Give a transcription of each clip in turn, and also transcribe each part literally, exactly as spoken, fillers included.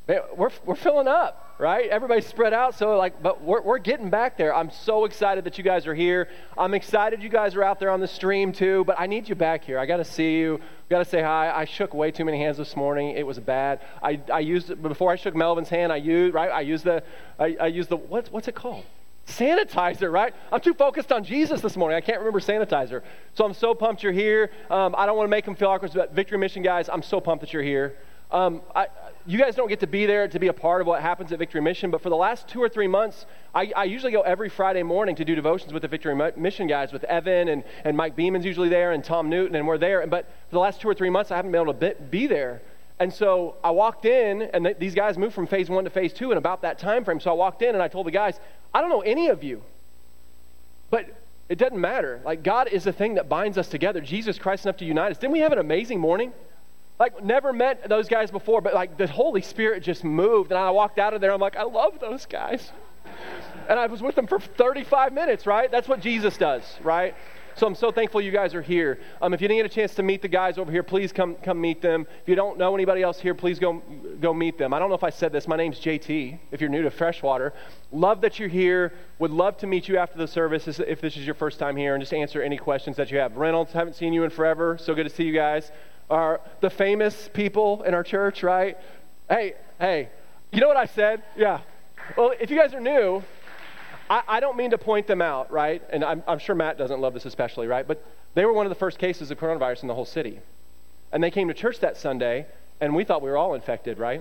Man, we're we're filling up, right? Everybody's spread out, so like, but we're we're getting back there. I'm so excited that you guys are here. I'm excited you guys are out there on the stream too, but I need you back here. I got to see you. Got to say hi. I shook way too many hands this morning. It was bad. I I used before I shook Melvin's hand. I used right. I used the I, I used the what's what's it called? Sanitizer, right? I'm too focused on Jesus this morning. I can't remember sanitizer. So I'm so pumped you're here. Um, I don't want to make them feel awkward, but Victory Mission guys, I'm so pumped that you're here. Um, I, you guys don't get to be there to be a part of what happens at Victory Mission, but for the last two or three months, I, I usually go every Friday morning to do devotions with the Victory Mission guys, with Evan and, and Mike Beeman's usually there, and Tom Newton, and we're there. But for the last two or three months, I haven't been able to be, be there. And so I walked in, and th- these guys moved from phase one to phase two in about that time frame. So I walked in, and I told the guys, I don't know any of you, but it doesn't matter. Like, God is the thing that binds us together. Jesus Christ enough to unite us. Didn't we have an amazing morning? Like, never met those guys before, but like the Holy Spirit just moved, and I walked out of there, I'm like, I love those guys. And I was with them for thirty-five minutes, right? That's what Jesus does, right? So I'm so thankful you guys are here. Um, if you didn't get a chance to meet the guys over here, please come come meet them. If you don't know anybody else here, please go go meet them. I don't know if I said this. My name's J T, if you're new to Freshwater. Love that you're here. Would love to meet you after the service if this is your first time here, and just answer any questions that you have. Reynolds, haven't seen you in forever. So good to see you guys. Are the famous people in our church, right? Hey, hey, you know what I said? Yeah. Well, if you guys are new, I, I don't mean to point them out, right? And I'm, I'm sure Matt doesn't love this especially, right? But they were one of the first cases of coronavirus in the whole city. And they came to church that Sunday, and we thought we were all infected, right?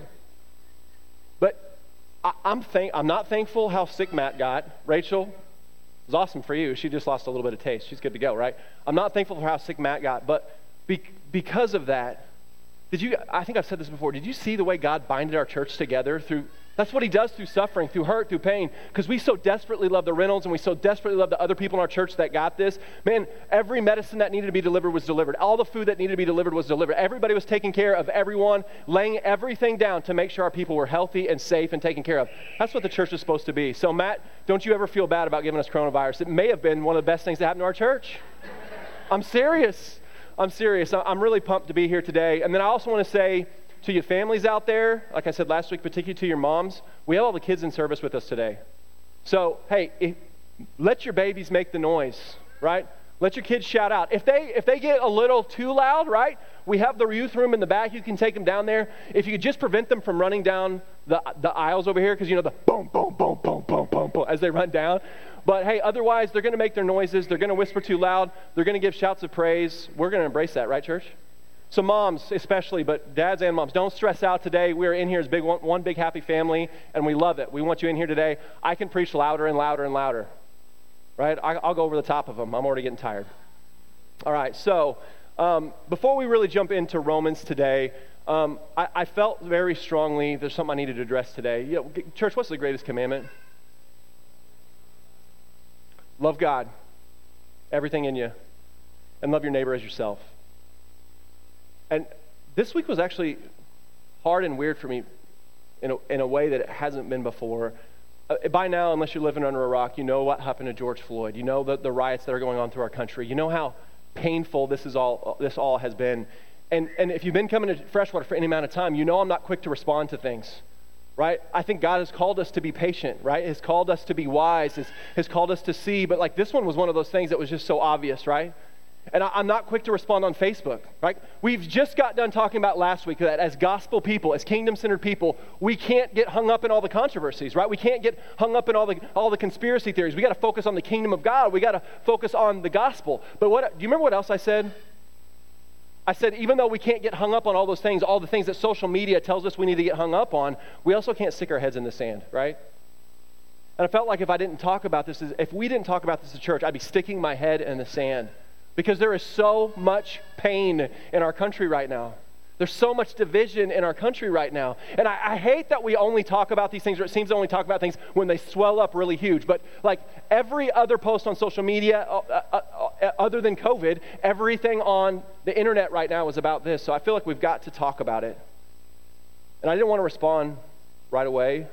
But I, I'm thank, I'm not thankful how sick Matt got. Rachel, it was awesome for you. She just lost a little bit of taste. She's good to go, right? I'm not thankful for how sick Matt got, but be, because of that, did you, I think I've said this before, did you see the way God binded our church together through, that's what he does through suffering, through hurt, through pain, because we so desperately love the Reynolds and we so desperately love the other people in our church that got this. Man, every medicine that needed to be delivered was delivered. All the food that needed to be delivered was delivered. Everybody was taking care of everyone, laying everything down to make sure our people were healthy and safe and taken care of. That's what the church is supposed to be. So Matt, don't you ever feel bad about giving us coronavirus. It may have been one of the best things that happened to our church. I'm serious. I'm serious. I'm really pumped to be here today. And then I also want to say to you families out there, like I said last week, particularly to your moms, we have all the kids in service with us today. So, hey, if, let your babies make the noise, right? Let your kids shout out. If they if they get a little too loud, right, we have the youth room in the back. You can take them down there. If you could just prevent them from running down the, the aisles over here, because you know the boom, boom, boom, boom, boom, boom, boom, as they run down. But hey, otherwise, they're going to make their noises. They're going to whisper too loud. They're going to give shouts of praise. We're going to embrace that, right, church? So moms especially, but dads and moms, don't stress out today. We're in here as big one, one big happy family, and we love it. We want you in here today. I can preach louder and louder and louder, right? I, I'll go over the top of them. I'm already getting tired. All right, so um, before we really jump into Romans today, um, I, I felt very strongly there's something I needed to address today. You know, church, what's the greatest commandment? Love God, everything in you, and love your neighbor as yourself. And this week was actually hard and weird for me in a, in a way that it hasn't been before. Uh, by now, unless you're living under a rock, you know what happened to George Floyd. You know the, the riots that are going on through our country. You know how painful this is all. This all has been. And and if you've been coming to Freshwater for any amount of time, you know I'm not quick to respond to things. Right? I think God has called us to be patient, right? Has called us to be wise, has, has called us to see, but like this one was one of those things that was just so obvious, right? And I, I'm not quick to respond on Facebook, right? We've just got done talking about last week that as gospel people, as kingdom-centered people, we can't get hung up in all the controversies, right? We can't get hung up in all the all the conspiracy theories. We got to focus on the kingdom of God. We got to focus on the gospel. But what do you remember what else I said? I said, even though we can't get hung up on all those things, all the things that social media tells us we need to get hung up on, we also can't stick our heads in the sand, right? And I felt like if I didn't talk about this, if we didn't talk about this as a church, I'd be sticking my head in the sand because there is so much pain in our country right now. There's so much division in our country right now. And I, I hate that we only talk about these things, or it seems to only talk about things when they swell up really huge. But like every other post on social media, uh, uh, uh, other than COVID, everything on the internet right now is about this. So I feel like we've got to talk about it. And I didn't want to respond right away.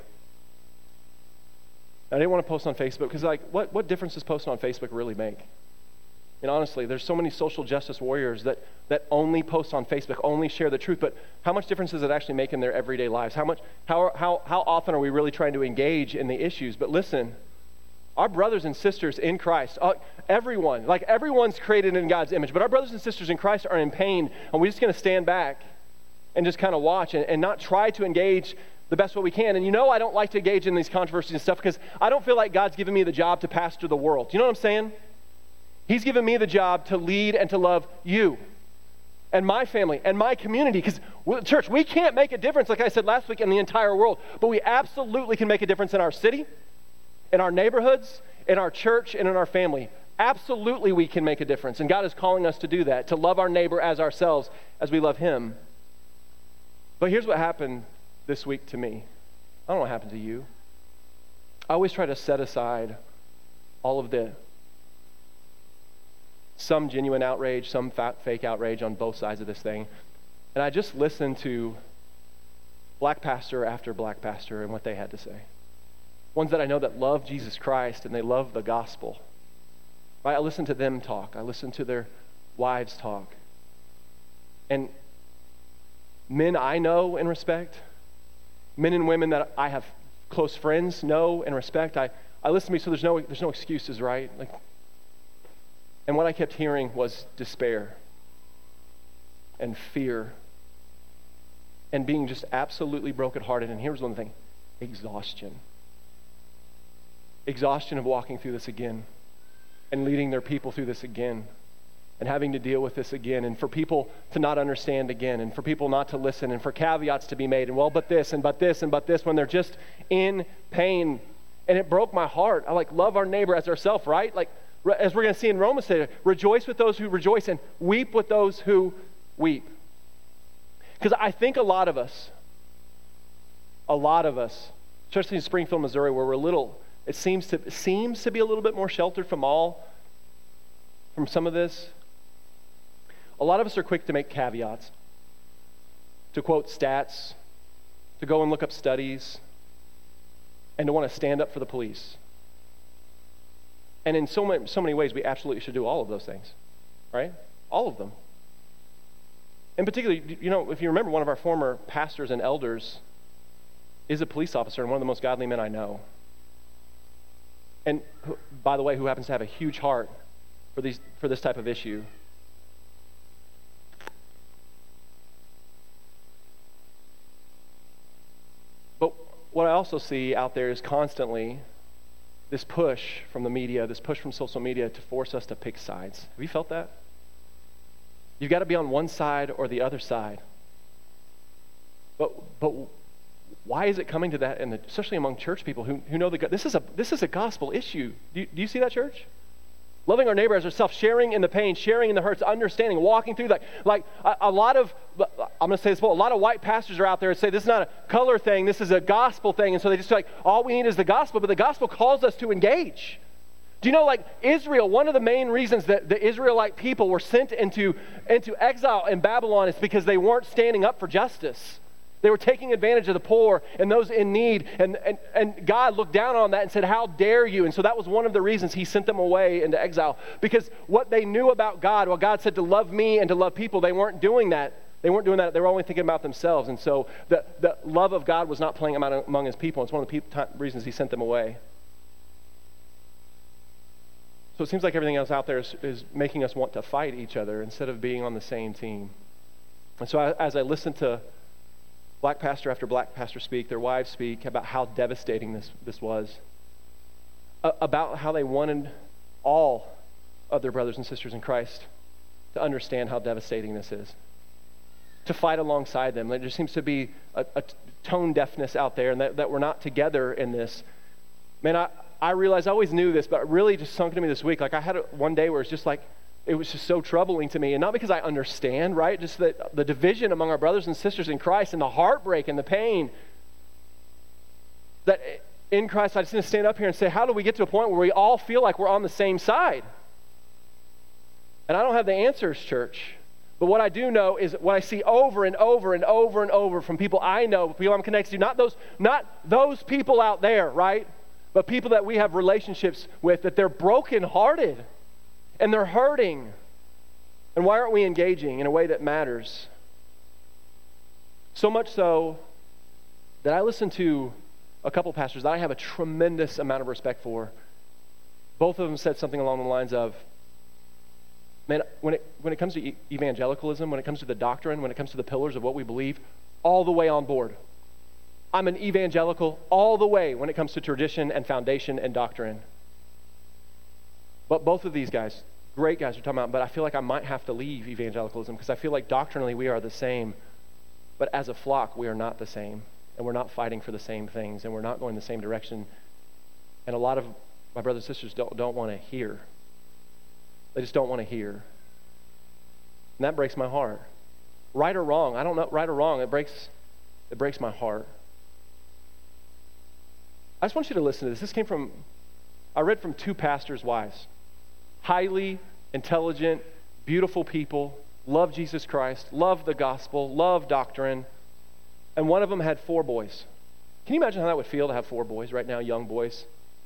I didn't want to post on Facebook because like, what, what difference does posting on Facebook really make? mean, honestly, there's so many social justice warriors that, that only post on Facebook, only share the truth, but how much difference does it actually make in their everyday lives? How much, how, how, how often are we really trying to engage in the issues? But listen, our brothers and sisters in Christ, uh, everyone, like everyone's created in God's image, but our brothers and sisters in Christ are in pain, and we're just going to stand back and just kind of watch and, and not try to engage the best way we can. And you know I don't like to engage in these controversies and stuff because I don't feel like God's given me the job to pastor the world. Do you know what I'm saying? He's given me the job to lead and to love you and my family and my community, because church, we can't make a difference, like I said last week, in the entire world, but we absolutely can make a difference in our city, in our neighborhoods, in our church, and in our family. Absolutely we can make a difference, and God is calling us to do that, to love our neighbor as ourselves as we love him. But here's what happened this week to me. I don't know what happened to you. I always try to set aside all of the some genuine outrage, some fat, fake outrage on both sides of this thing. And I just listened to black pastor after black pastor and what they had to say. Ones that I know that love Jesus Christ and they love the gospel. Right? I listened to them talk. I listened to their wives talk. And men I know and respect, men and women that I have close friends know and respect, I, I listen to me, so there's no there's no excuses, right? Like, and what I kept hearing was despair and fear and being just absolutely brokenhearted. And here's one thing, exhaustion. Exhaustion of walking through this again and leading their people through this again and having to deal with this again, and for people to not understand again, and for people not to listen, and for caveats to be made, and well, but this, and but this, and but this, when they're just in pain. And it broke my heart. I like love our neighbor as ourselves, right? Like, as we're going to see in Romans today, rejoice with those who rejoice and weep with those who weep. Because I think a lot of us, a lot of us, especially in Springfield, Missouri, where we're a little, it seems to seems to be a little bit more sheltered from all, from some of this. A lot of us are quick to make caveats, to quote stats, to go and look up studies, and to want to stand up for the police. And in so many, so many ways, we absolutely should do all of those things, right? All of them. In particular, you know, if you remember, one of our former pastors and elders is a police officer and one of the most godly men I know. And by the way, who happens to have a huge heart for these for this type of issue. But what I also see out there is constantly this push from the media, this push from social media to force us to pick sides. Have you felt that? You've got to be on one side or the other side. But but why is it coming to that, and especially among church people who, who know that this is a this is a gospel issue? Do you, do you see that, church? Loving our neighbor as ourselves, sharing in the pain, sharing in the hurts, understanding, walking through that. Like a, a lot of, I'm going to say this, well, a lot of white pastors are out there and say this is not a color thing, this is a gospel thing. And so they just feel like all we need is the gospel, but the gospel calls us to engage. Do you know, like Israel, one of the main reasons that the Israelite people were sent into, into exile in Babylon is because they weren't standing up for justice. They were taking advantage of the poor and those in need. And, and, and God looked down on that and said, how dare you? And so that was one of the reasons he sent them away into exile. Because what they knew about God, well, God said to love me and to love people, they weren't doing that. They weren't doing that. They were only thinking about themselves. And so the, the love of God was not playing out among his people. It's one of the pe- reasons he sent them away. So it seems like everything else out there is, is making us want to fight each other instead of being on the same team. And so I, as I listened to black pastor after black pastor speak, their wives speak about how devastating this, this was, uh, about how they wanted all of their brothers and sisters in Christ to understand how devastating this is, to fight alongside them. There just seems to be a, a tone deafness out there, and that, that we're not together in this. Man, I, I realized I always knew this, but it really just sunk into me this week. Like I had a, one day where it's just like, it was just so troubling to me. And not because I understand, right? Just that the division among our brothers and sisters in Christ and the heartbreak and the pain. That in Christ, I just need to stand up here and say, how do we get to a point where we all feel like we're on the same side? And I don't have the answers, church. But what I do know is what I see over and over and over and over from people I know, people I'm connected to, not those, not those people out there, right? But people that we have relationships with, that they're brokenhearted. and they're hurting. And why aren't we engaging in a way that matters? So much so that I listen to a couple pastors that I have a tremendous amount of respect for. Both of them said something along the lines of, man, when it, when it comes to e- evangelicalism, when it comes to the doctrine, when it comes to the pillars of what we believe, all the way on board. I'm an evangelical all the way when it comes to tradition and foundation and doctrine. But both of these guys, great guys are talking about, but I feel like I might have to leave evangelicalism because I feel like doctrinally we are the same, but as a flock we are not the same, and we're not fighting for the same things, and we're not going the same direction. And a lot of my brothers and sisters don't, don't want to hear. They just don't want to hear. And that breaks my heart. Right or wrong, I don't know, right or wrong, it breaks, it breaks my heart. I just want you to listen to this. This came from, I read from two pastors' wives. Highly intelligent, beautiful people, love Jesus Christ, love the gospel, love doctrine, and one of them had four boys. Can you imagine how that would feel to have four boys right now, young boys?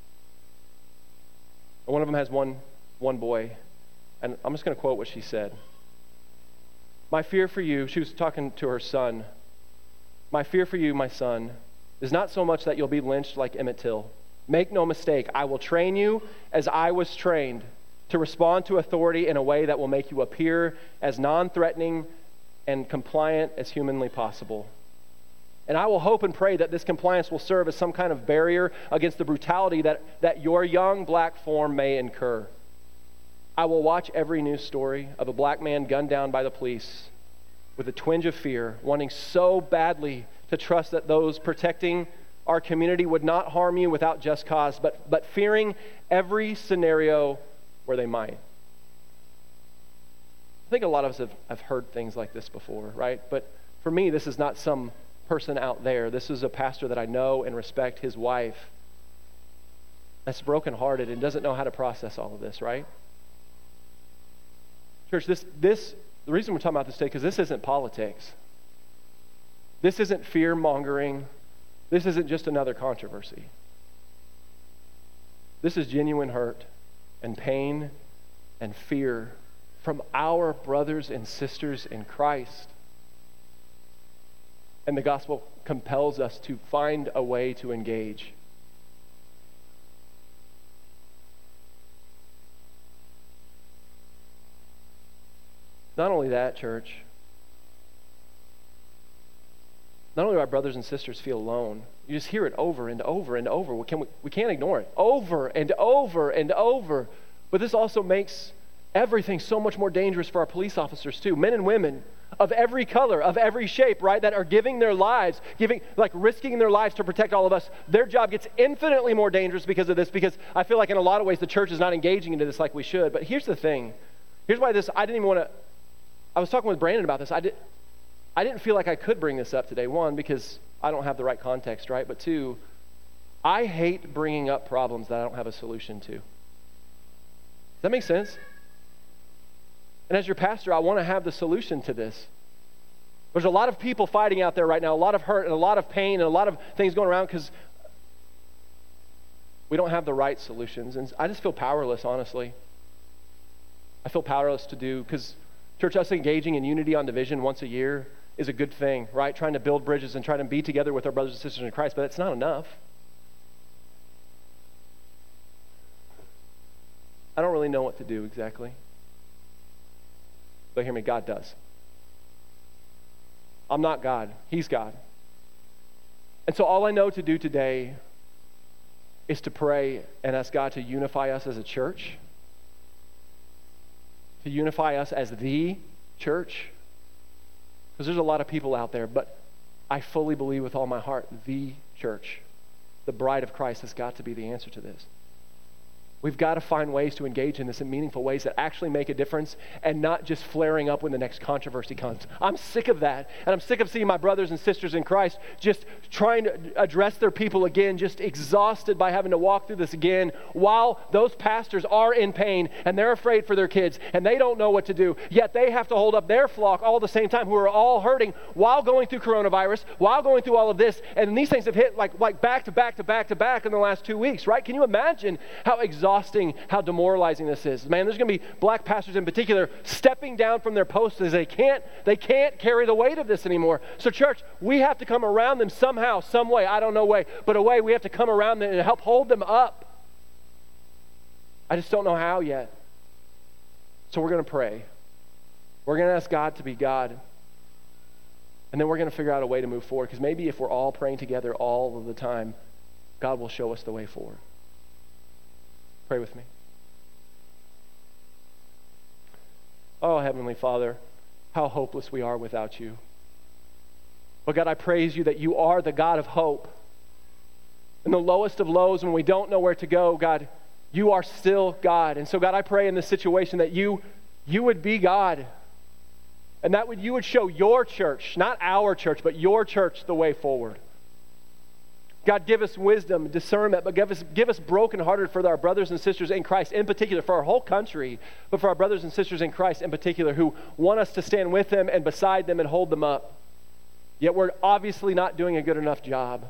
And one of them has one, one boy, and I'm just going to quote what she said. My fear for you, she was talking to her son, my fear for you, my son, is not so much that you'll be lynched like Emmett Till. Make no mistake, I will train you as I was trained to respond to authority in a way that will make you appear as non-threatening and compliant as humanly possible. And I will hope and pray that this compliance will serve as some kind of barrier against the brutality that, that your young black form may incur. I will watch every news story of a black man gunned down by the police with a twinge of fear, wanting so badly to trust that those protecting our community would not harm you without just cause, but, but fearing every scenario where they might. I think a lot of us have, have heard things like this before, right? But for me, this is not some person out there. This is a pastor that I know and respect, his wife, that's brokenhearted and doesn't know how to process all of this, right? Church, this, this the reason we're talking about this today, because this isn't politics. This isn't fear-mongering. This isn't just another controversy. This is genuine hurt and pain and fear from our brothers and sisters in Christ. And the gospel compels us to find a way to engage. Not only that, church, not only do our brothers and sisters feel alone, you just hear it over and over and over. We, can, we, we can't ignore it. Over and over and over. But this also makes everything so much more dangerous for our police officers too. Men and women of every color, of every shape, right, that are giving their lives, giving, like risking their lives to protect all of us. Their job gets infinitely more dangerous because of this, because I feel like in a lot of ways the church is not engaging into this like we should. But here's the thing. Here's why this, I didn't even want to, I was talking with Brandon about this. I, did, I didn't feel like I could bring this up today. One, because I don't have the right context, right? But two, I hate bringing up problems that I don't have a solution to. Does that make sense? And as your pastor, I want to have the solution to this. There's a lot of people fighting out there right now, a lot of hurt and a lot of pain and a lot of things going around because we don't have the right solutions. And I just feel powerless, honestly. I feel powerless to do, because church, us engaging in unity on division once a year is a good thing, right? Trying to build bridges and trying to be together with our brothers and sisters in Christ, but it's not enough. I don't really know what to do exactly. But hear me, God does. I'm not God. He's God. And so all I know to do today is to pray and ask God to unify us as a church, to unify us as the church, because there's a lot of people out there, but I fully believe with all my heart, the church, the bride of Christ, has got to be the answer to this. We've got to find ways to engage in this in meaningful ways that actually make a difference and not just flaring up when the next controversy comes. I'm sick of that. And I'm sick of seeing my brothers and sisters in Christ just trying to address their people again, just exhausted by having to walk through this again, while those pastors are in pain and they're afraid for their kids and they don't know what to do. Yet they have to hold up their flock all at the same time, who are all hurting while going through coronavirus, while going through all of this. And these things have hit like, like back to back to back to back in the last two weeks, right? Can you imagine how exhausting exhausting, how demoralizing this is. Man, there's going to be black pastors in particular stepping down from their posts as they can't, they can't carry the weight of this anymore. So church, we have to come around them somehow, some way, I don't know way, but a way we have to come around them and help hold them up. I just don't know how yet. So we're going to pray. We're going to ask God to be God. And then we're going to figure out a way to move forward, because maybe if we're all praying together all of the time, God will show us the way forward. Pray with me. Oh, Heavenly Father, how hopeless we are without you. But God, I praise you that you are the God of hope. In the lowest of lows, when we don't know where to go, God, you are still God. And so God, I pray in this situation that you, you would be God. And that would you would show your church, not our church, but your church the way forward. God, give us wisdom, discernment, but give us, give us brokenhearted for our brothers and sisters in Christ, in particular, for our whole country, but for our brothers and sisters in Christ in particular, who want us to stand with them and beside them and hold them up. Yet we're obviously not doing a good enough job.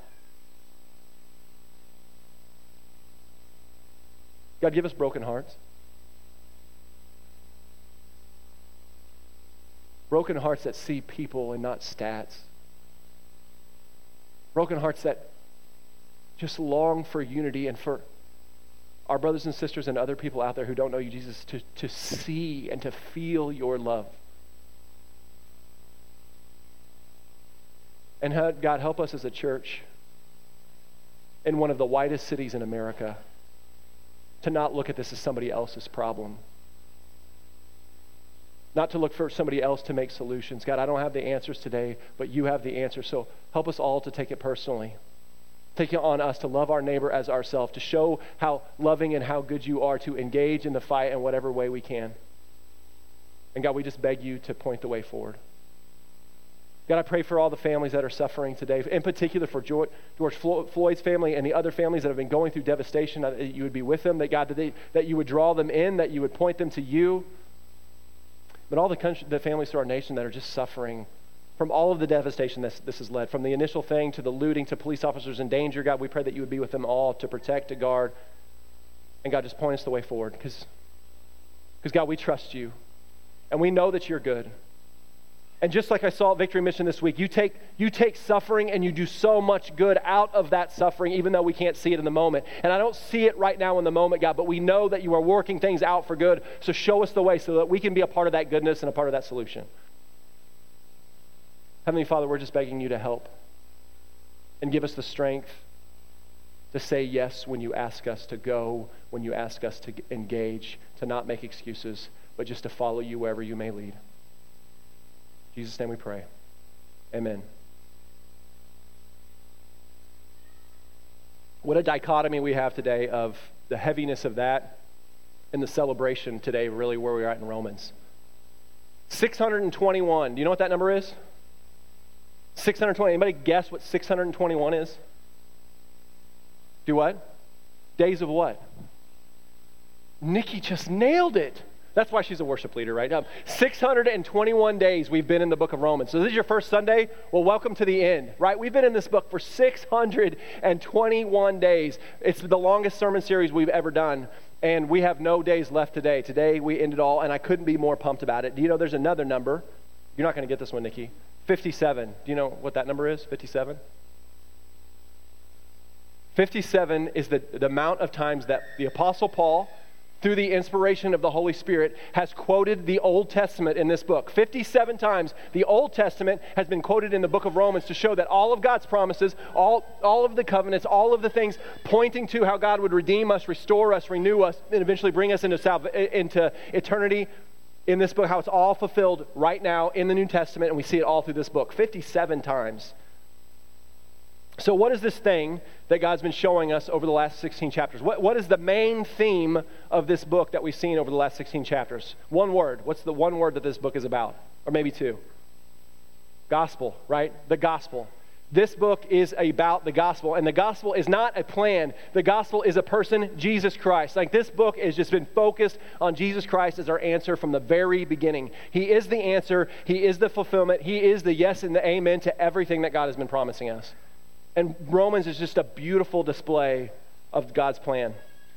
God, give us broken hearts. Broken hearts that see people and not stats. Broken hearts that just long for unity and for our brothers and sisters and other people out there who don't know you, Jesus, to, to see and to feel your love. And God, help us as a church in one of the whitest cities in America to not look at this as somebody else's problem. Not to look for somebody else to make solutions. God, I don't have the answers today, but you have the answers. So help us all to take it personally. Take it on us to love our neighbor as ourselves, to show how loving and how good you are, to engage in the fight in whatever way we can. And God, we just beg you to point the way forward. God, I pray for all the families that are suffering today, in particular for George, George Floyd's family and the other families that have been going through devastation, that you would be with them, that God, that, they, that you would draw them in, that you would point them to you. But all the, country, the families through our nation that are just suffering from all of the devastation this, this has led, from the initial thing to the looting to police officers in danger, God, we pray that you would be with them all to protect, to guard. And God, just point us the way forward, because because God, we trust you. And we know that you're good. And just like I saw at Victory Mission this week, you take, you take suffering and you do so much good out of that suffering, even though we can't see it in the moment. And I don't see it right now in the moment, God, but we know that you are working things out for good. So show us the way so that we can be a part of that goodness and a part of that solution. Heavenly Father, we're just begging you to help and give us the strength to say yes when you ask us to go, when you ask us to engage, to not make excuses, but just to follow you wherever you may lead. In Jesus' name we pray. Amen. What a dichotomy we have today of the heaviness of that and the celebration today, really where we're at in Romans. six hundred twenty-one. Do you know what that number is? six hundred twenty. Anybody guess what six hundred twenty-one is? Do what? Days of what? Nikki just nailed it. That's why she's a worship leader, right? Um, six hundred twenty-one days we've been in the book of Romans. So this is your first Sunday? Well, welcome to the end, right? We've been in this book for six hundred twenty-one days. It's the longest sermon series we've ever done, and we have no days left today. Today we end it all, and I couldn't be more pumped about it. Do you know there's another number? You're not going to get this one, Nikki. fifty-seven. Do you know what that number is? fifty-seven? fifty-seven is the, the amount of times that the Apostle Paul, through the inspiration of the Holy Spirit, has quoted the Old Testament in this book. fifty-seven times the Old Testament has been quoted in the book of Romans to show that all of God's promises, all, all of the covenants, all of the things pointing to how God would redeem us, restore us, renew us, and eventually bring us into, salva- into eternity in this book, how it's all fulfilled right now in the New Testament, and we see it all through this book, fifty-seven times. So what is this thing that God's been showing us over the last sixteen chapters? What, what is the main theme of this book that we've seen over the last sixteen chapters? One word. What's the one word that this book is about? Or maybe two. Gospel, right? The gospel. This book is about the gospel, and the gospel is not a plan. The gospel is a person, Jesus Christ. Like, this book has just been focused on Jesus Christ as our answer from the very beginning. He is the answer. He is the fulfillment. He is the yes and the amen to everything that God has been promising us. And Romans is just a beautiful display of God's plan.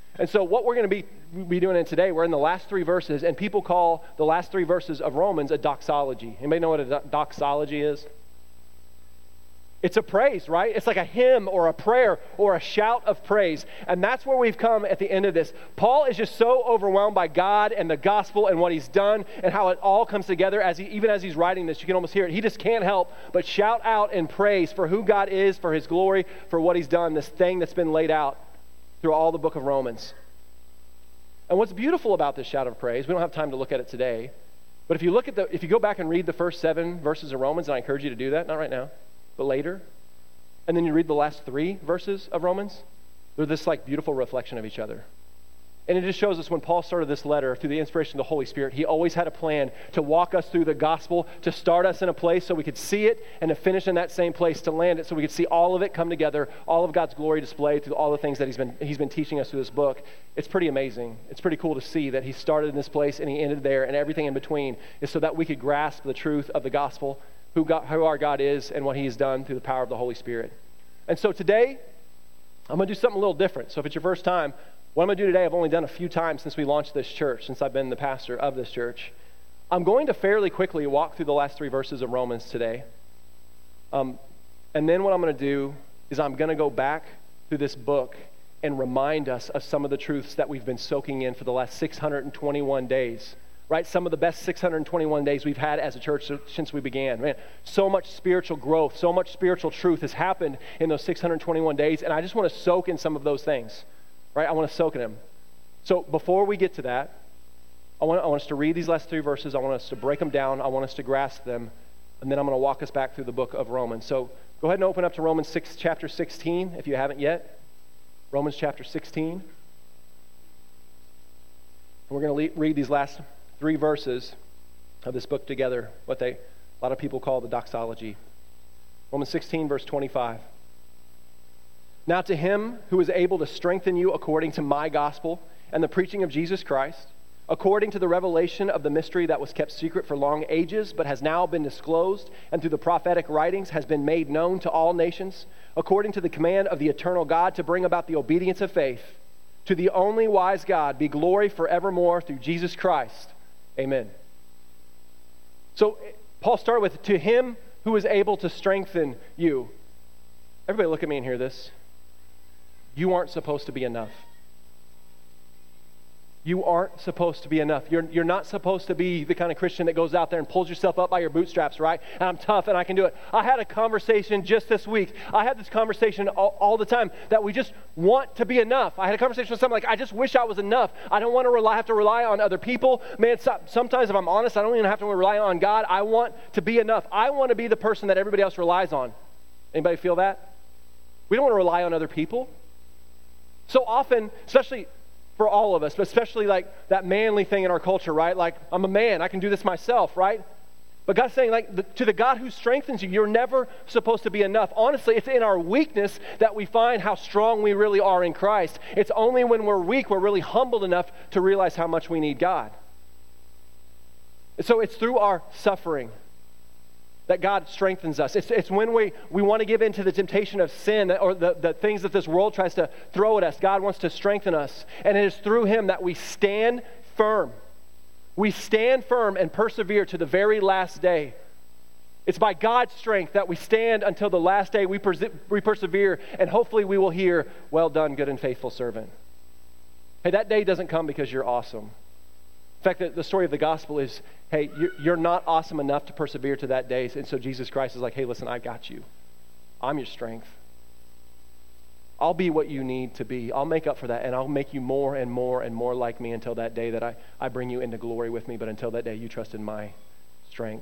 And so what we're going to be, be doing in today, we're in the last three verses, and people call the last three verses of Romans a doxology. Anybody know what a do- doxology is? It's a praise, right? It's like a hymn or a prayer or a shout of praise. And that's where we've come at the end of this. Paul is just so overwhelmed by God and the gospel and what he's done and how it all comes together. As he, even as he's writing this, you can almost hear it. He just can't help but shout out in praise for who God is, for his glory, for what he's done, this thing that's been laid out through all the book of Romans. And what's beautiful about this shout of praise, we don't have time to look at it today, but if you look at the, if you go back and read the first seven verses of Romans, and I encourage you to do that, not right now, but later, and then you read the last three verses of Romans, they're this like beautiful reflection of each other. And it just shows us when Paul started this letter through the inspiration of the Holy Spirit, he always had a plan to walk us through the gospel, to start us in a place so we could see it, and to finish in that same place, to land it so we could see all of it come together, all of God's glory displayed through all the things that he's been he's been teaching us through this book. It's pretty amazing. It's pretty cool to see that he started in this place and he ended there, and everything in between is so that we could grasp the truth of the gospel, who, God, who our God is, and what he has done through the power of the Holy Spirit. And so today, I'm going to do something a little different. So if it's your first time, what I'm going to do today, I've only done a few times since we launched this church, since I've been the pastor of this church. I'm going to fairly quickly walk through the last three verses of Romans today. Um, and then what I'm going to do is I'm going to go back through this book and remind us of some of the truths that we've been soaking in for the last six hundred twenty-one days. Right? Some of the best six hundred twenty-one days we've had as a church since we began. Man, so much spiritual growth, so much spiritual truth has happened in those six hundred twenty-one days, and I just want to soak in some of those things. Right? I want to soak in them. So before we get to that, I want, I want us to read these last three verses. I want us to break them down. I want us to grasp them. And then I'm going to walk us back through the book of Romans. So go ahead and open up to Romans six, chapter sixteen, if you haven't yet. Romans chapter sixteen. And we're going to le- read these last three verses of this book together, what they, a lot of people call the doxology. Romans sixteen, verse twenty-five. Now to him who is able to strengthen you according to my gospel and the preaching of Jesus Christ, according to the revelation of the mystery that was kept secret for long ages, but has now been disclosed, and through the prophetic writings has been made known to all nations, according to the command of the eternal God to bring about the obedience of faith, to the only wise God be glory forevermore through Jesus Christ. Amen. So Paul started with, to him who is able to strengthen you. Everybody look at me and hear this. You aren't supposed to be enough. You aren't supposed to be enough. You're, you're not supposed to be the kind of Christian that goes out there and pulls yourself up by your bootstraps, right? And I'm tough and I can do it. I had a conversation just this week. I had this conversation all, all the time that we just want to be enough. I had a conversation with someone like, I just wish I was enough. I don't want to rely, have to rely on other people. Man, so, sometimes if I'm honest, I don't even have to rely on God. I want to be enough. I want to be the person that everybody else relies on. Anybody feel that? We don't want to rely on other people. So often, especially for all of us, but especially like that manly thing in our culture, right? Like, I'm a man, I can do this myself, right? But God's saying, like, the, to the God who strengthens you, you're never supposed to be enough. Honestly, it's in our weakness that we find how strong we really are in Christ. It's only when we're weak, we're really humbled enough to realize how much we need God. And so it's through our suffering that God strengthens us. It's, it's when we, we want to give in to the temptation of sin or the, the things that this world tries to throw at us. God wants to strengthen us. And it is through him that we stand firm. We stand firm and persevere to the very last day. It's by God's strength that we stand until the last day. We, perse- we persevere, and hopefully we will hear, well done, good and faithful servant. Hey, that day doesn't come because you're awesome. In fact, the, the story of the gospel is, hey, you're, you're not awesome enough to persevere to that day. And so Jesus Christ is like, hey, listen, I got you. I'm your strength. I'll be what you need to be. I'll make up for that, and I'll make you more and more and more like me until that day that I, I bring you into glory with me. But until that day, you trust in my strength.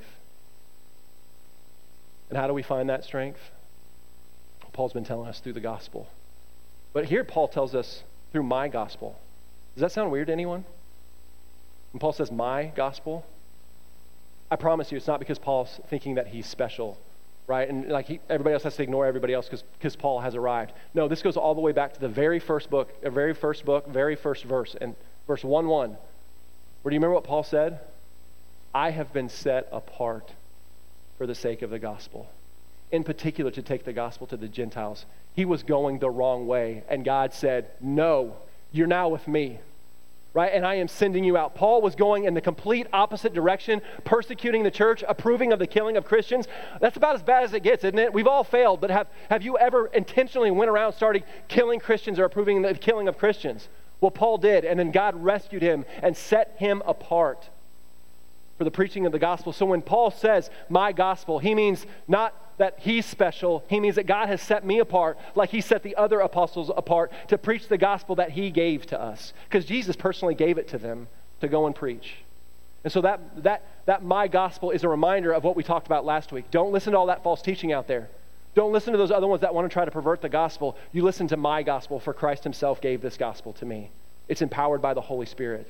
And how do we find that strength? Paul's been telling us through the gospel. But here Paul tells us through my gospel. Does that sound weird to anyone? When Paul says my gospel, I promise you it's not because Paul's thinking that he's special, right? And like he, everybody else has to ignore everybody else because because Paul has arrived. No, this goes all the way back to the very first book, the very first book, very first verse, and verse one one. Where do you remember what Paul said? I have been set apart for the sake of the gospel. In particular, to take the gospel to the Gentiles. He was going the wrong way, and God said, no, you're now with me, right? And I am sending you out. Paul was going in the complete opposite direction, persecuting the church, approving of the killing of Christians. That's about as bad as it gets, isn't it? We've all failed, but have, have you ever intentionally went around starting killing Christians or approving the killing of Christians? Well, Paul did, and then God rescued him and set him apart for the preaching of the gospel. So when Paul says, my gospel, he means not that he's special. He means that God has set me apart like he set the other apostles apart to preach the gospel that he gave to us. Because Jesus personally gave it to them to go and preach. And so that, that, that my gospel is a reminder of what we talked about last week. Don't listen to all that false teaching out there. Don't listen to those other ones that want to try to pervert the gospel. You listen to my gospel, for Christ himself gave this gospel to me. It's empowered by the Holy Spirit.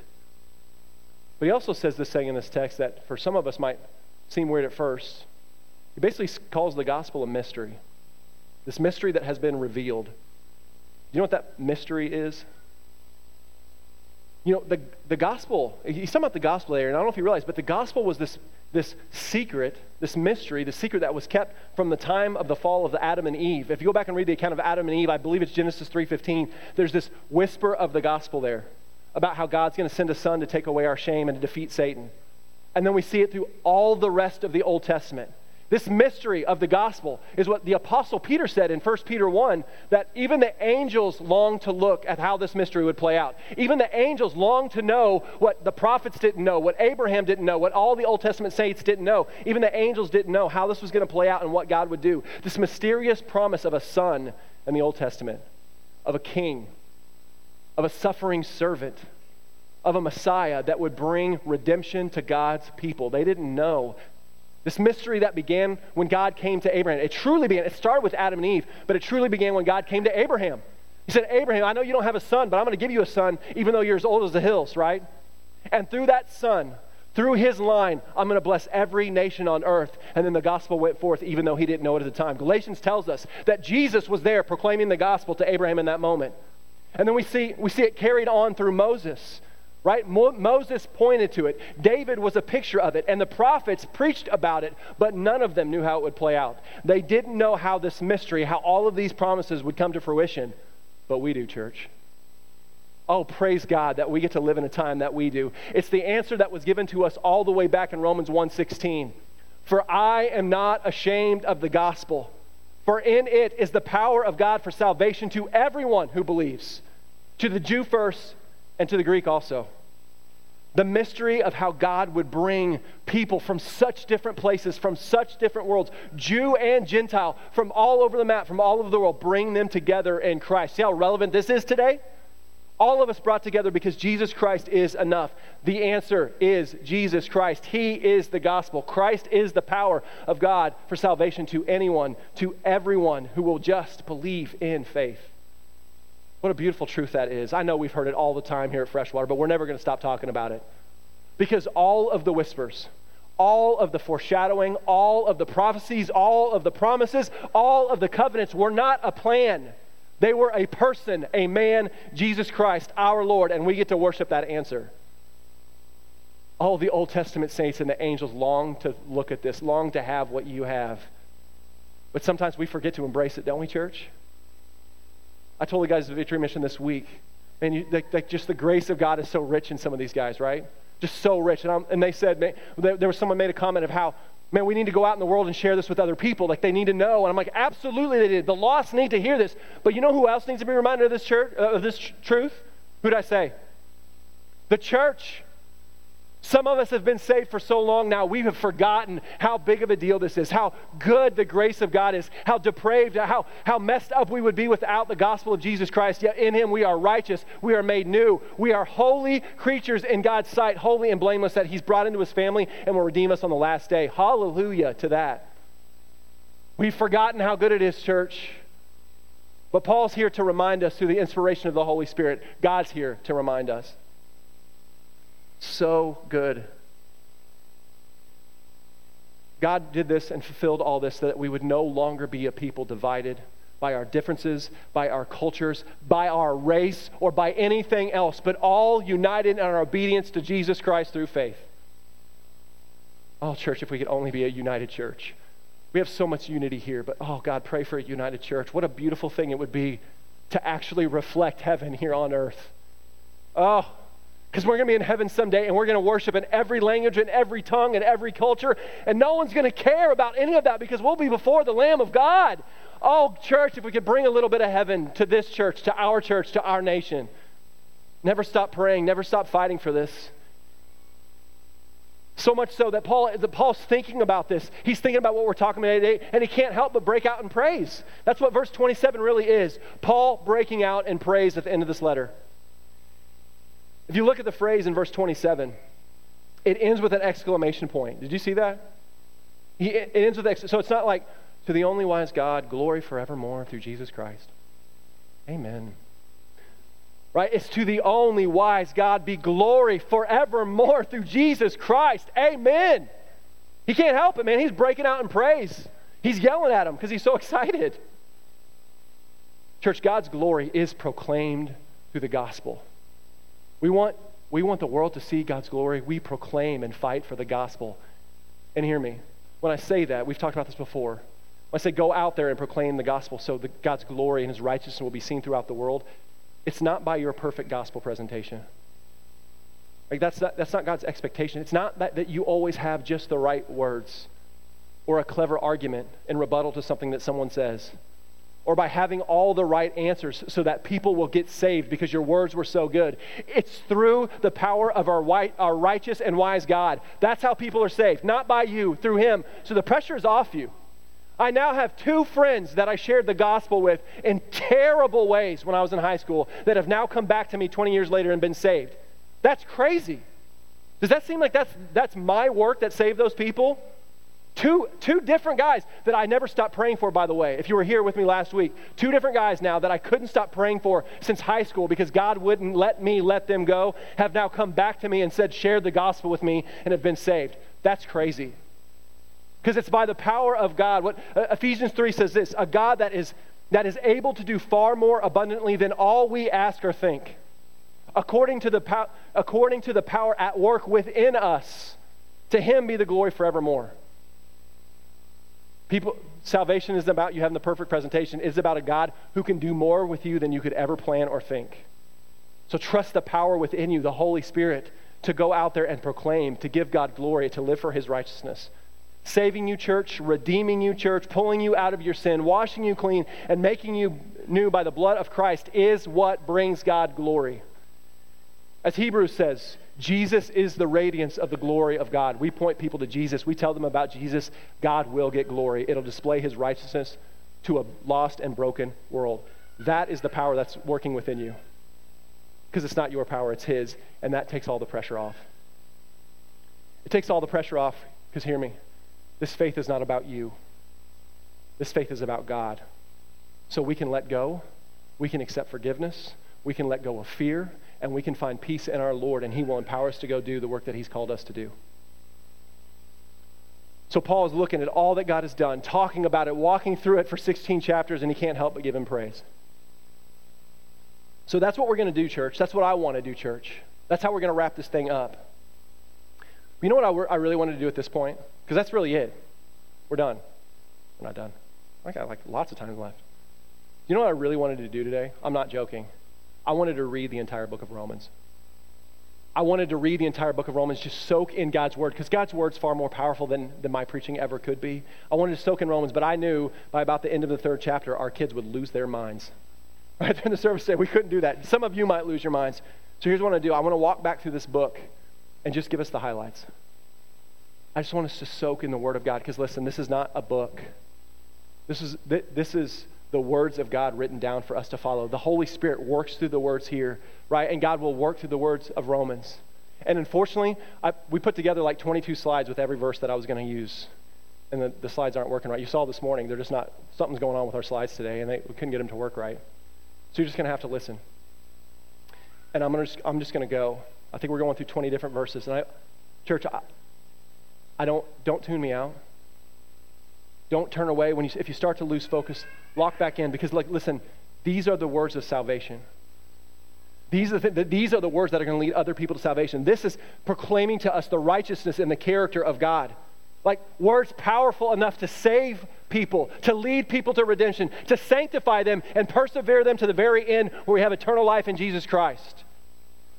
But he also says this thing in this text that for some of us might seem weird at first. He basically calls the gospel a mystery. This mystery that has been revealed. You know what that mystery is? You know, the, the gospel, he's talking about the gospel there, and I don't know if you realize, but the gospel was this, this secret, this mystery, the secret that was kept from the time of the fall of the Adam and Eve. If you go back and read the account of Adam and Eve, I believe it's Genesis three fifteen, there's this whisper of the gospel there about how God's going to send a son to take away our shame and to defeat Satan. And then we see it through all the rest of the Old Testament. This mystery of the gospel is what the Apostle Peter said in First Peter one, that even the angels long to look at how this mystery would play out. Even the angels long to know what the prophets didn't know, what Abraham didn't know, what all the Old Testament saints didn't know. Even the angels didn't know how this was going to play out and what God would do. This mysterious promise of a son in the Old Testament, of a king, of a suffering servant, of a Messiah that would bring redemption to God's people. They didn't know. This mystery that began when God came to Abraham, it truly began, it started with Adam and Eve, but it truly began when God came to Abraham. He said, Abraham, I know you don't have a son, but I'm going to give you a son even though you're as old as the hills, right? And through that son, through his line, I'm going to bless every nation on earth. And then the gospel went forth even though he didn't know it at the time. Galatians tells us that Jesus was there proclaiming the gospel to Abraham in that moment. And then we see, we see it carried on through Moses. Right? Mo- Moses pointed to it. David was a picture of it. And the prophets preached about it, but none of them knew how it would play out. They didn't know how this mystery, how all of these promises would come to fruition. But we do, church. Oh, praise God that we get to live in a time that we do. It's the answer that was given to us all the way back in Romans one sixteen. For I am not ashamed of the gospel, for in it is the power of God for salvation to everyone who believes, to the Jew first and to the Greek also. The mystery of how God would bring people from such different places, from such different worlds, Jew and Gentile, from all over the map, from all over the world, bring them together in Christ. See how relevant this is today? All of us brought together because Jesus Christ is enough. The answer is Jesus Christ. He is the gospel. Christ is the power of God for salvation to anyone, to everyone who will just believe in faith. What a beautiful truth that is. I know we've heard it all the time here at Freshwater, but we're never going to stop talking about it. Because all of the whispers, all of the foreshadowing, all of the prophecies, all of the promises, all of the covenants were not a plan. They were a person, a man, Jesus Christ, our Lord, and we get to worship that answer. All the Old Testament saints and the angels long to look at this, long to have what you have. But sometimes we forget to embrace it, don't we, church? I told the guys at Victory Mission this week, and you, like, like just the grace of God is so rich in some of these guys, right? Just so rich. And, I'm, and they said, man, there, there was someone made a comment of how, man, we need to go out in the world and share this with other people. Like they need to know. And I'm like, absolutely they did. The lost need to hear this. But you know who else needs to be reminded of this church, uh, of this tr- truth? Who did I say? The church. Some of us have been saved for so long now, we have forgotten how big of a deal this is, how good the grace of God is, how depraved, how, how messed up we would be without the gospel of Jesus Christ. Yet in him we are righteous, we are made new. We are holy creatures in God's sight, holy and blameless, that he's brought into his family and will redeem us on the last day. Hallelujah to that. We've forgotten how good it is, church. But Paul's here to remind us through the inspiration of the Holy Spirit. God's here to remind us. So good. God did this and fulfilled all this so that we would no longer be a people divided by our differences, by our cultures, by our race, or by anything else, but all united in our obedience to Jesus Christ through faith. Oh, church, if we could only be a united church. We have so much unity here, but oh, God, pray for a united church. What a beautiful thing it would be to actually reflect heaven here on earth. Oh, because we're going to be in heaven someday and we're going to worship in every language and every tongue and every culture, and no one's going to care about any of that because we'll be before the Lamb of God. Oh, church, if we could bring a little bit of heaven to this church, to our church, to our nation. Never stop praying, never stop fighting for this. So much so that Paul, that Paul's thinking about this. He's thinking about what we're talking about today, and he can't help but break out in praise. That's what verse twenty-seven really is. Paul breaking out in praise at the end of this letter. If you look at the phrase in verse twenty-seven, it ends with an exclamation point. Did you see that? He, it ends with, so it's not like, to the only wise God, glory forevermore through Jesus Christ. Amen. Right? It's to the only wise God be glory forevermore through Jesus Christ. Amen. He can't help it, man. He's breaking out in praise. He's yelling at him because he's so excited. Church, God's glory is proclaimed through the gospel. We want, we want the world to see God's glory. We proclaim and fight for the gospel. And hear me. When I say that, we've talked about this before. When I say go out there and proclaim the gospel so that God's glory and his righteousness will be seen throughout the world, it's not by your perfect gospel presentation. Like that's not, that's not God's expectation. It's not that, that you always have just the right words or a clever argument in rebuttal to something that someone says, or by having all the right answers so that people will get saved because your words were so good. It's through the power of our, white, our righteous and wise God. That's how people are saved, not by you, through him. So the pressure is off you. I now have two friends that I shared the gospel with in terrible ways when I was in high school that have now come back to me twenty years later and been saved. That's crazy. Does that seem like that's that's my work that saved those people? Two, two different guys that I never stopped praying for, by the way. If you were here with me last week, two different guys now that I couldn't stop praying for since high school because God wouldn't let me let them go, have now come back to me and said, shared the gospel with me and have been saved. That's crazy. Because it's by the power of God. What uh, Ephesians three says this, a God that is that is able to do far more abundantly than all we ask or think, according to the pow- according to the power at work within us. To him be the glory forevermore. People, salvation isn't about you having the perfect presentation. It's about a God who can do more with you than you could ever plan or think. So trust the power within you, the Holy Spirit, to go out there and proclaim, to give God glory, to live for his righteousness. Saving you, church, redeeming you, church, pulling you out of your sin, washing you clean, and making you new by the blood of Christ is what brings God glory. As Hebrews says, Jesus is the radiance of the glory of God. We point people to Jesus. We tell them about Jesus. God will get glory. It'll display his righteousness to a lost and broken world. That is the power that's working within you. Because it's not your power, it's his. And that takes all the pressure off. It takes all the pressure off, because hear me, this faith is not about you. This faith is about God. So we can let go. We can accept forgiveness. We can let go of fear. And we can find peace in our Lord, and he will empower us to go do the work that he's called us to do. So Paul is looking at all that God has done, talking about it, walking through it for sixteen chapters, and he can't help but give him praise. So that's what we're going to do, church. That's what I want to do, church. That's how we're going to wrap this thing up. You know what I, I really wanted to do at this point? Because that's really it. We're done. We're not done. I got like lots of time left. You know what I really wanted to do today? I'm not joking. I wanted to read the entire book of Romans. I wanted to read the entire book of Romans, just soak in God's word, because God's word's far more powerful than, than my preaching ever could be. I wanted to soak in Romans, but I knew by about the end of the third chapter, our kids would lose their minds. Right there in the service today, we couldn't do that. Some of you might lose your minds. So here's what I want to do. I want to walk back through this book and just give us the highlights. I just want us to soak in the word of God, because listen, this is not a book. This is this is the words of God written down for us to follow. The Holy Spirit works through the words here, right? And God will work through the words of Romans. And unfortunately, I, we put together like twenty-two slides with every verse that I was going to use. And the, the slides aren't working right. You saw this morning, they're just not, something's going on with our slides today, and they, we couldn't get them to work right. So you're just going to have to listen. And I'm, gonna just, I'm just going to go. I think we're going through twenty different verses. And I, church, I, I don't, don't tune me out. Don't turn away. When you, if you start to lose focus, lock back in, because like, listen, these are the words of salvation. These are, the, these are the words that are going to lead other people to salvation. This is proclaiming to us the righteousness and the character of God. Like words powerful enough to save people, to lead people to redemption, to sanctify them and persevere them to the very end where we have eternal life in Jesus Christ.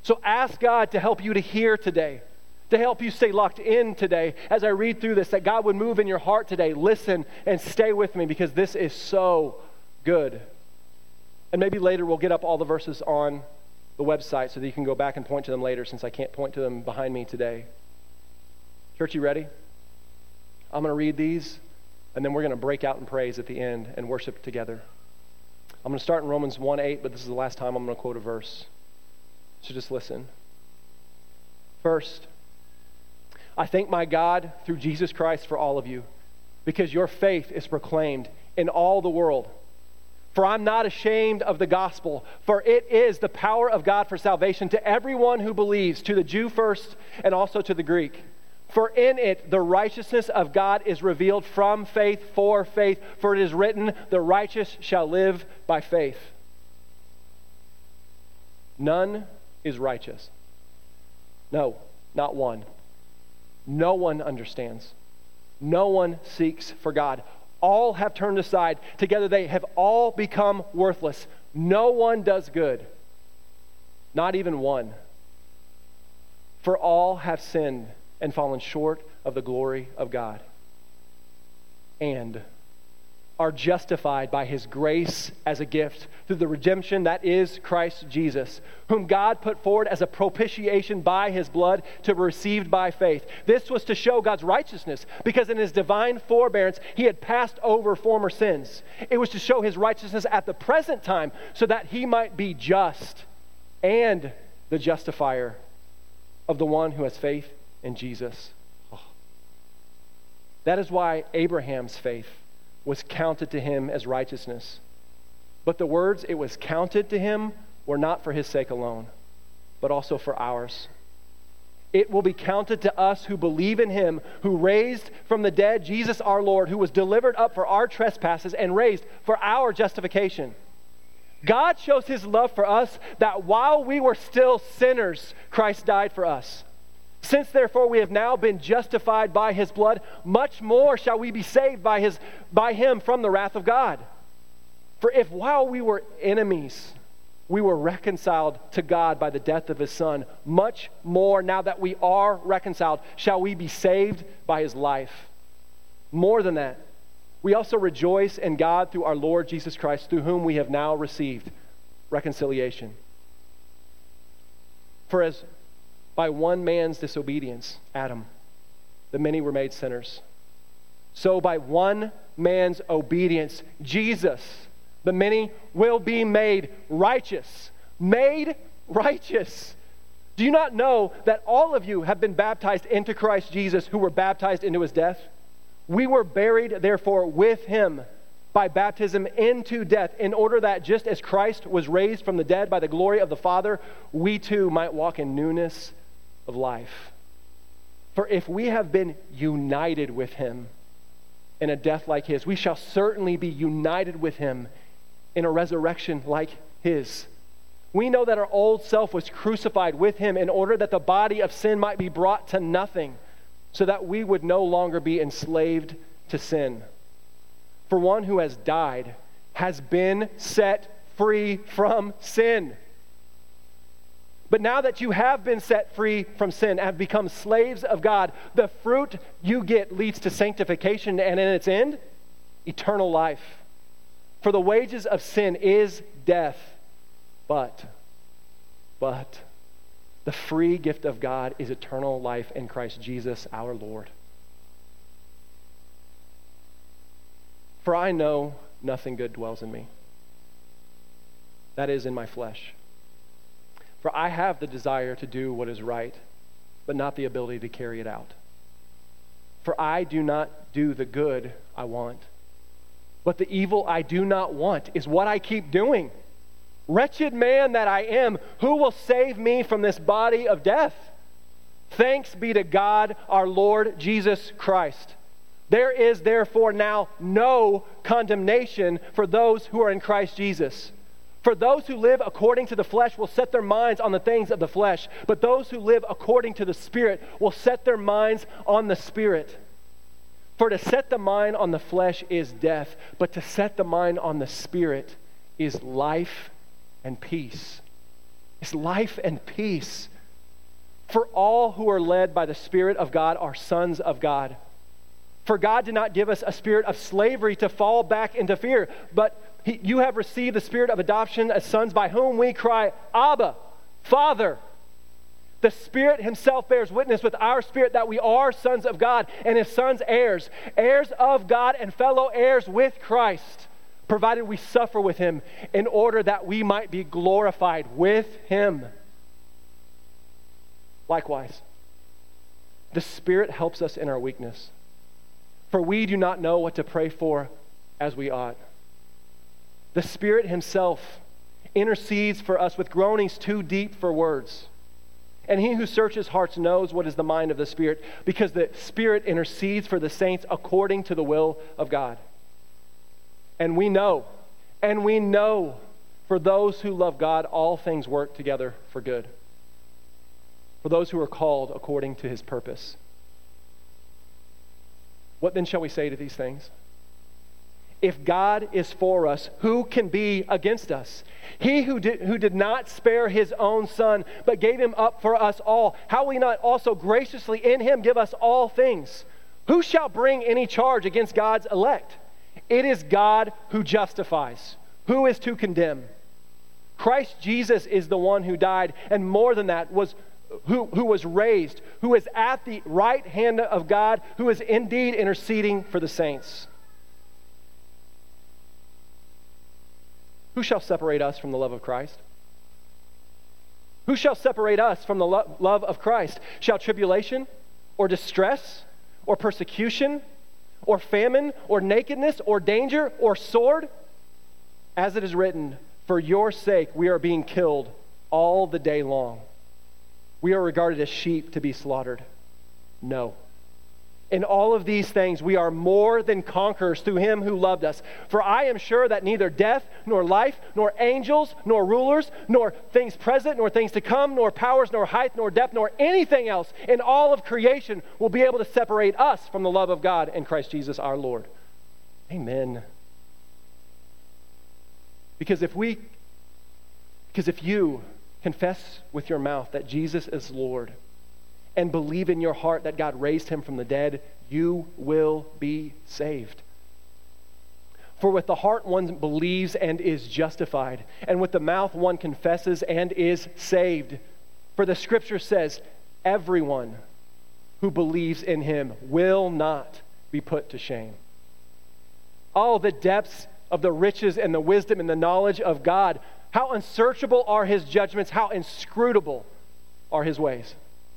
So ask God to help you to hear today, to help you stay locked in today as I read through this, that God would move in your heart today. Listen and stay with me because this is so good. And maybe later we'll get up all the verses on the website so that you can go back and point to them later since I can't point to them behind me today. Church, you ready? I'm going to read these and then we're going to break out in praise at the end and worship together. I'm going to start in Romans one eight, but this is the last time I'm going to quote a verse. So just listen. First, I thank my God through Jesus Christ for all of you, because your faith is proclaimed in all the world. For I'm not ashamed of the gospel, for it is the power of God for salvation to everyone who believes, to the Jew first and also to the Greek. For in it the righteousness of God is revealed from faith for faith, for it is written, the righteous shall live by faith. None is righteous. No, not one. No one understands. No one seeks for God. All have turned aside. Together they have all become worthless. No one does good. Not even one. For all have sinned and fallen short of the glory of God, and are justified by his grace as a gift through the redemption that is Christ Jesus, whom God put forward as a propitiation by his blood to be received by faith. This was to show God's righteousness, because in his divine forbearance he had passed over former sins. It was to show his righteousness at the present time, so that he might be just and the justifier of the one who has faith in Jesus. Oh. That is why Abraham's faith was counted to him as righteousness. But the words "it was counted to him" were not for his sake alone, but also for ours. It will be counted to us who believe in him, who raised from the dead Jesus our Lord, who was delivered up for our trespasses and raised for our justification. God shows his love for us, that while we were still sinners, Christ died for us. Since therefore we have now been justified by his blood, much more shall we be saved by his by him from the wrath of God. For if while we were enemies, we were reconciled to God by the death of his Son, much more now that we are reconciled, shall we be saved by his life. More than that, we also rejoice in God through our Lord Jesus Christ, through whom we have now received reconciliation. For as by one man's disobedience, Adam, the many were made sinners, so by one man's obedience, Jesus, the many will be made righteous. Made righteous. Do you not know that all of you have been baptized into Christ Jesus, who were baptized into his death? We were buried, therefore, with him by baptism into death, in order that just as Christ was raised from the dead by the glory of the Father, we too might walk in newness of life. For if we have been united with him in a death like his, we shall certainly be united with him in a resurrection like his. We know that our old self was crucified with him in order that the body of sin might be brought to nothing, so that we would no longer be enslaved to sin. For one who has died has been set free from sin. But now that you have been set free from sin and have become slaves of God, the fruit you get leads to sanctification, and in its end, eternal life. For the wages of sin is death, but, but, the free gift of God is eternal life in Christ Jesus our Lord. For I know nothing good dwells in me, that is, in my flesh. For I have the desire to do what is right, but not the ability to carry it out. For I do not do the good I want, but the evil I do not want is what I keep doing. Wretched man that I am, who will save me from this body of death? Thanks be to God, our Lord Jesus Christ. There is therefore now no condemnation for those who are in Christ Jesus. For those who live according to the flesh will set their minds on the things of the flesh, but those who live according to the Spirit will set their minds on the Spirit. For to set the mind on the flesh is death, but to set the mind on the Spirit is life and peace. is life and peace. For all who are led by the Spirit of God are sons of God. For God did not give us a spirit of slavery to fall back into fear, but he, you have received the spirit of adoption as sons, by whom we cry, Abba, Father. The Spirit himself bears witness with our spirit that we are sons of God, and his sons heirs, heirs of God and fellow heirs with Christ, provided we suffer with him, in order that we might be glorified with him. Likewise, the Spirit helps us in our weakness, for we do not know what to pray for as we ought. The Spirit himself intercedes for us with groanings too deep for words. And he who searches hearts knows what is the mind of the Spirit, because the Spirit intercedes for the saints according to the will of God. And we know, and we know for those who love God, all things work together for good, for those who are called according to his purpose. What then shall we say to these things? If God is for us, who can be against us? He who did, who did not spare his own Son, but gave him up for us all, how will he not also graciously in him give us all things? Who shall bring any charge against God's elect? It is God who justifies. Who is to condemn? Christ Jesus is the one who died, and more than that, was Who, who was raised, who is at the right hand of God, who is indeed interceding for the saints. Who shall separate us from the love of Christ? Who shall separate us from the lo- love of Christ? Shall tribulation, or distress, or persecution, or famine, or nakedness, or danger, or sword? As it is written, for your sake we are being killed all the day long. We are regarded as sheep to be slaughtered. No. In all of these things, we are more than conquerors through him who loved us. For I am sure that neither death, nor life, nor angels, nor rulers, nor things present, nor things to come, nor powers, nor height, nor depth, nor anything else in all of creation will be able to separate us from the love of God in Christ Jesus our Lord. Amen. Because if we, because if you confess with your mouth that Jesus is Lord and believe in your heart that God raised him from the dead, you will be saved. For with the heart one believes and is justified, and with the mouth one confesses and is saved. For the scripture says, everyone who believes in him will not be put to shame. Oh, the depths of the riches and the wisdom and the knowledge of God. How unsearchable are his judgments, how inscrutable are his ways.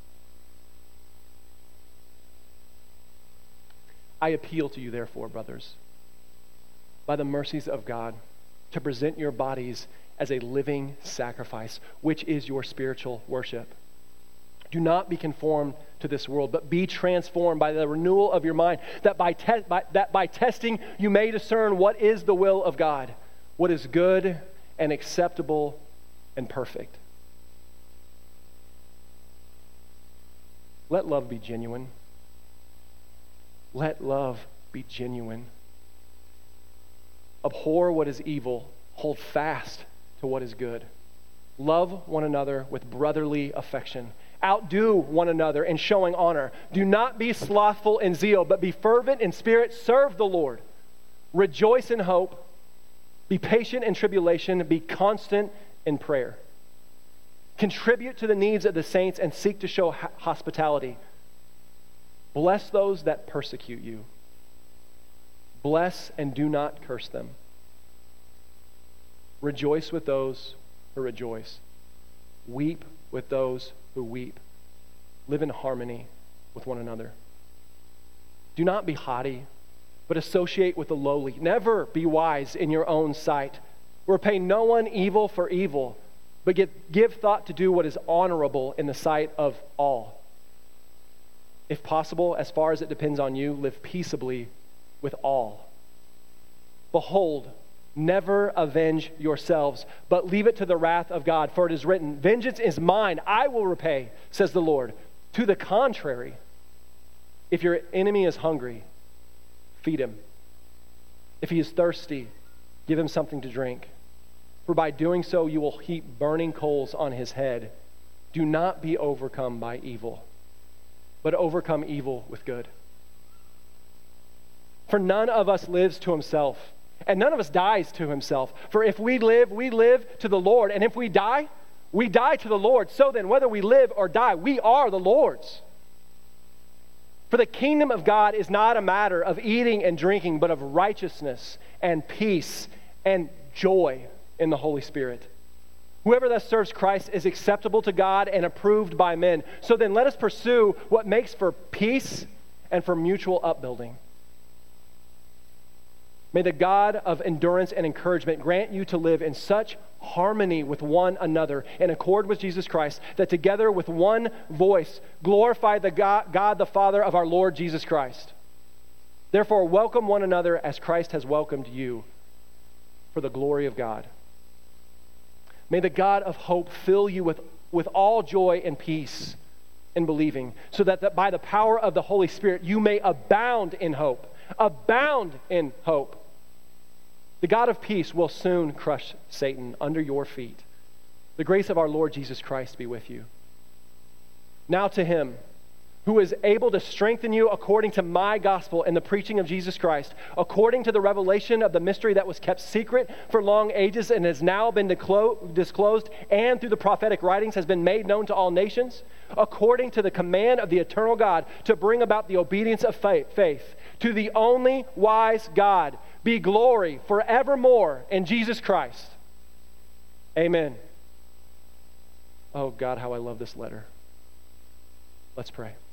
I appeal to you, therefore, brothers, by the mercies of God, to present your bodies as a living sacrifice, which is your spiritual worship. Do not be conformed to this world, but be transformed by the renewal of your mind, that by, te- by, that by testing you may discern what is the will of God, what is good and acceptable and perfect. Let love be genuine. Let love be genuine. Abhor what is evil. Hold fast to what is good. Love one another with brotherly affection. Outdo one another in showing honor. Do not be slothful in zeal, but be fervent in spirit. Serve the Lord. Rejoice in hope. Be patient in tribulation. Be constant in prayer. Contribute to the needs of the saints and seek to show hospitality. Bless those that persecute you. Bless and do not curse them. Rejoice with those who rejoice. Weep with those who weep. Live in harmony with one another. Do not be haughty, but associate with the lowly. Never be wise in your own sight. Repay no one evil for evil, but get, give thought to do what is honorable in the sight of all. If possible, as far as it depends on you, live peaceably with all. Behold, never avenge yourselves, but leave it to the wrath of God. For it is written, vengeance is mine, I will repay, says the Lord. To the contrary, if your enemy is hungry, feed him. If he is thirsty, give him something to drink. for by doing so you will heap burning coals on his head. Do not be overcome by evil, but overcome evil with good. For none of us lives to himself, and none of us dies to himself. For if we live, we live to the Lord, and if we die, we die to the Lord. So then, whether we live or die, we are the Lord's. For the kingdom of God is not a matter of eating and drinking, but of righteousness and peace and joy in the Holy Spirit. Whoever thus serves Christ is acceptable to God and approved by men. So then let us pursue what makes for peace and for mutual upbuilding. May the God of endurance and encouragement grant you to live in such harmony with one another in accord with Jesus Christ, that together with one voice glorify the God, God the Father of our Lord Jesus Christ. Therefore, welcome one another as Christ has welcomed you for the glory of God. May the God of hope fill you with, with all joy and peace in believing, so that, that by the power of the Holy Spirit you may abound in hope. Abound in hope. The God of peace will soon crush Satan under your feet. The grace of our Lord Jesus Christ be with you. Now to him who is able to strengthen you according to my gospel and the preaching of Jesus Christ, according to the revelation of the mystery that was kept secret for long ages and has now been disclosed, and through the prophetic writings has been made known to all nations, according to the command of the eternal God, to bring about the obedience of faith, faith to the only wise God, be glory forevermore in Jesus Christ. Amen. Oh God, how I love this letter. Let's pray.